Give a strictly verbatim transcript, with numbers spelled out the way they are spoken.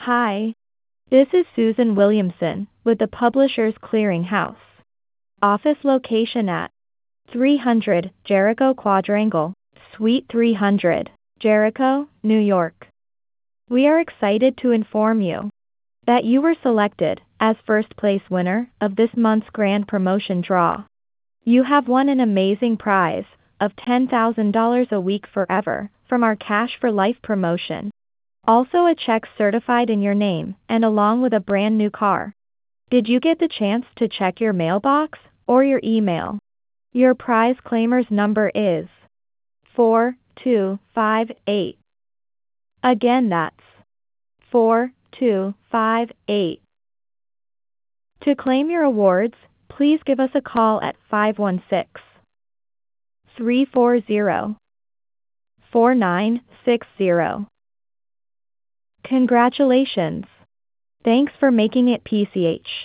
Hi, this is Susan Williamson with the Publishers Clearinghouse. Office location at three hundred Jericho Quadrangle, Suite three hundred, Jericho, New York. We are excited to inform you that you were selected as first place winner of this month's grand promotion draw. You have won an amazing prize of ten thousand dollars a week forever from our Cash for Life promotion. Also a check certified in your name and along with a brand new car. Did you get the chance to check your mailbox or your email? Your prize claimer's number is four two five eight. Again, that's four two five eight. To claim your awards, please give us a call at five one six, three four zero, four nine six zero. Congratulations! Thanks for making it P C H.